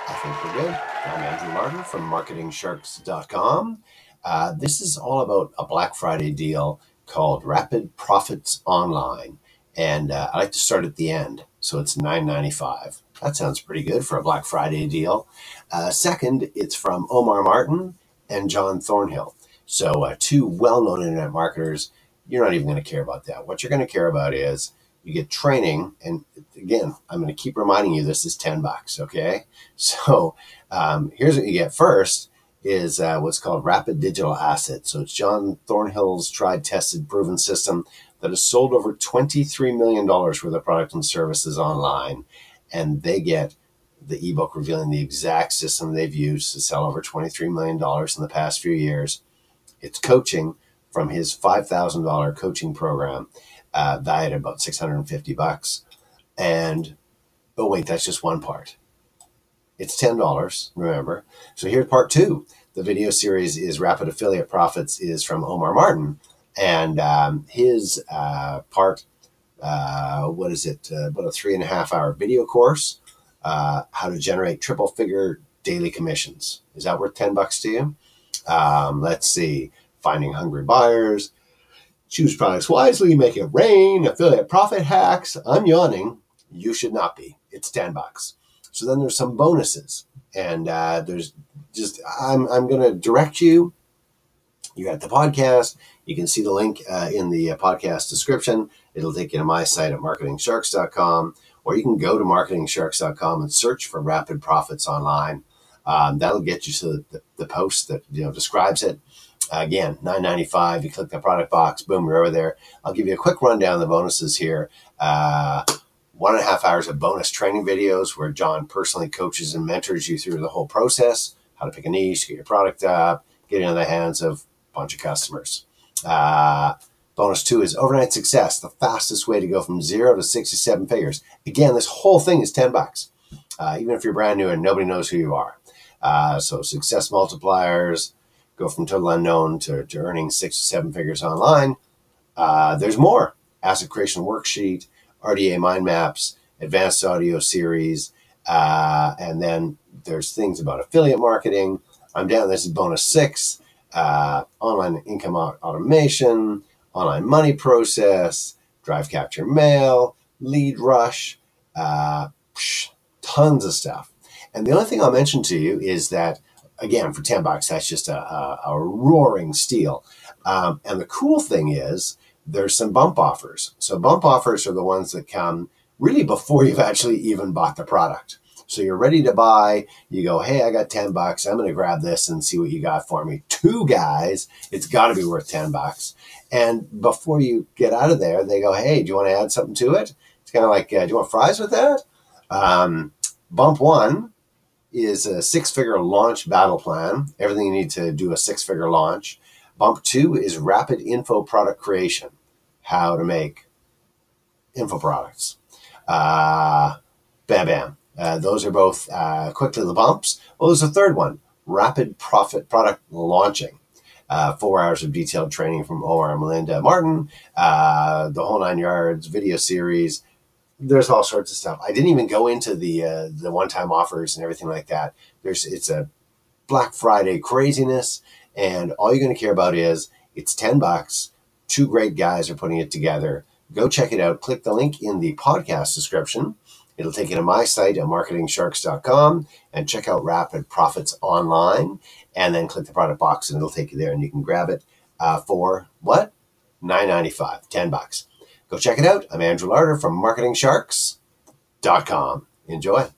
I think we're good. I'm Andrew Larder from MarketingSharks.com. This is all about a Black Friday deal called Rapid Profits Online. And I like to start at the end, so it's $9.95. That sounds pretty good for a Black Friday deal. Second, it's from Omar Martin and John Thornhill. So two well-known internet marketers. You're not even going to care about that. What you're going to care about is you get training. And again, I'm going to keep reminding you this is $10, okay? So here's what you get first is what's called Rapid Digital Assets. So it's John Thornhill's tried, tested, proven system that has sold over $23 million worth of product and services online. And they get the ebook revealing the exact system they've used to sell over $23 million in the past few years. It's coaching from his $5,000 coaching program, valued at about $650. And, oh wait, that's just one part. It's $10, remember. So here's part two. The video series is Rapid Affiliate Profits is from Omar Martin. And his part, what is it? About a 3.5-hour video course, how to generate triple-figure daily commissions. Is that worth $10 to you? Let's see. Finding hungry buyers. Choose products wisely. Make it rain. Affiliate profit hacks. I'm yawning. You should not be. It's $10. So then there's some bonuses, and there's just I'm going to direct you. You're at the podcast. You can see the link in the podcast description. It'll take you to my site at marketingsharks.com, or you can go to marketingsharks.com and search for Rapid Profits Online. That'll get you to the post that describes it. Again, $9.95. You click the product box. Boom, you're over there. I'll give you a quick rundown of the bonuses here. 1.5 hours of bonus training videos where John personally coaches and mentors you through the whole process, how to pick a niche, get your product up, get it in the hands of a bunch of customers. Bonus 2 is overnight success, the fastest way to go from 0 to 6 to 7 figures. Again, this whole thing is $10, even if you're brand new and nobody knows who you are. So success multipliers, go from total unknown to earning 6 to 7 figures online. There's more. Asset creation worksheet, RDA mind maps, advanced audio series, and then there's things about affiliate marketing. I'm down. This is bonus 6, online income automation, online money process, drive capture mail, lead rush, tons of stuff. And the only thing I'll mention to you is that, again, for $10, that's just a roaring steal. And the cool thing is, there's some bump offers. So bump offers are the ones that come really before you've actually even bought the product. So you're ready to buy. You go, hey, I got $10. I'm going to grab this and see what you got for me. 2 guys, it's got to be worth $10. And before you get out of there, they go, hey, do you want to add something to it? It's kind of like, do you want fries with that? Bump 1 is a 6-figure launch battle plan. Everything you need to do a 6-figure launch. Bump 2 is rapid info product creation. How to make info products. Bam, bam. Those are both quick little bumps. Well, there's a third one, rapid profit product launching. 4 hours of detailed training from Omar and Melinda Martin, the whole 9 yards, video series. There's all sorts of stuff. I didn't even go into the one-time offers and everything like that. It's a Black Friday craziness, and all you're going to care about is it's $10. 2 great guys are putting it together. Go check it out. Click the link in the podcast description. It'll take you to my site at marketingsharks.com and check out Rapid Profits Online, and then click the product box and it'll take you there and you can grab it for what? $9.95, $10. Go check it out. I'm Andrew Larder from marketingsharks.com. Enjoy.